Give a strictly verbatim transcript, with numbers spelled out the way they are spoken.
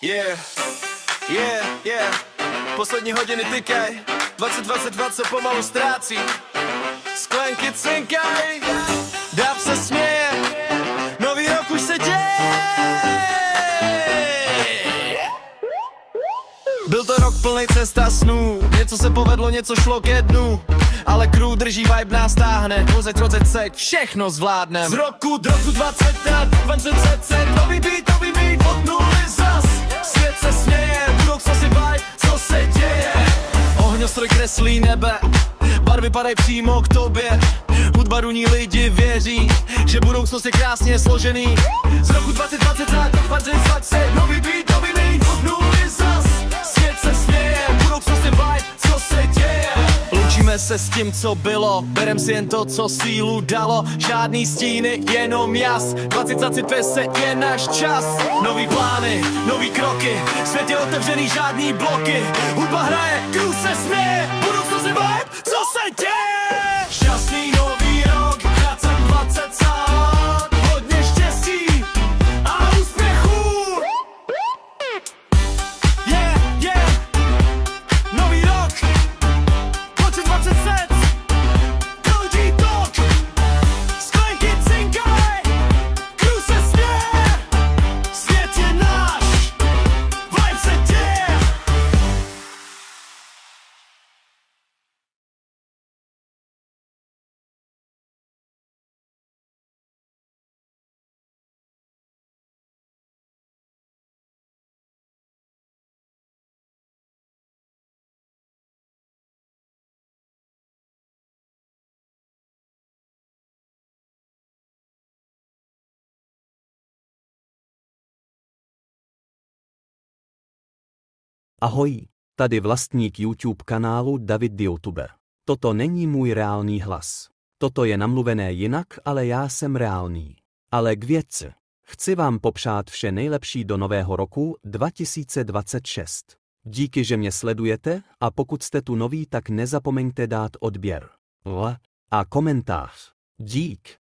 Yeah, yeah, yeah. Poslední hodiny tykaj, dvacet dvacet dva se pomalu ztrácí. Sklenky cinkaj, dáv se směje, nový rok už se děje. Byl to rok plnej cesta snů, něco se povedlo, něco šlo ke dnu. Ale crew drží vibe, nás táhne, rozet, rozet sek, všechno zvládnem. Z roku do roku dvacet dvacet, nový beat, nový beat, od nuly zas. Svět se směje, budoucnost je vibe, co se děje. Ohňostroj kreslí nebe, barvy padají přímo k tobě. Hudba duní, lidi věří, že budoucnost je krásně složený. Z roku dvacet dvacet, dvacet dvacet, nový beat, nový beat, od nuly zas. Svět se směje, budoucnost je vibe, co se děje. Loučíme se s tím, co bylo, berem si jen to, co sílu dalo. Žádný stíny, jenom jas, dvacet dvacet se je náš čas. Nový plány, nový kroky, svět je otevřený, žádný bloky. Hudba hraje, crew se směje, budoucnost je vibe, co se děje. Šťastný nový rok, dvacet dvacet sám, hodně štěstí a úspěchů. Yeah, yeah, nový rok, dvacet dvacet set, L G Talk, sklenky cinkaj, crew se směje, svět je náš, vibe se děje. Ahoj, tady vlastník YouTube kanálu David the YouTuber. Toto není můj reálný hlas. Toto je namluvené jinak, ale já jsem reálný. Ale k věci. Chci vám popřát vše nejlepší do nového roku dva tisíce dvacet šest. Díky, že mě sledujete, a pokud jste tu noví, tak nezapomeňte dát odběr, l a komentář. Dík.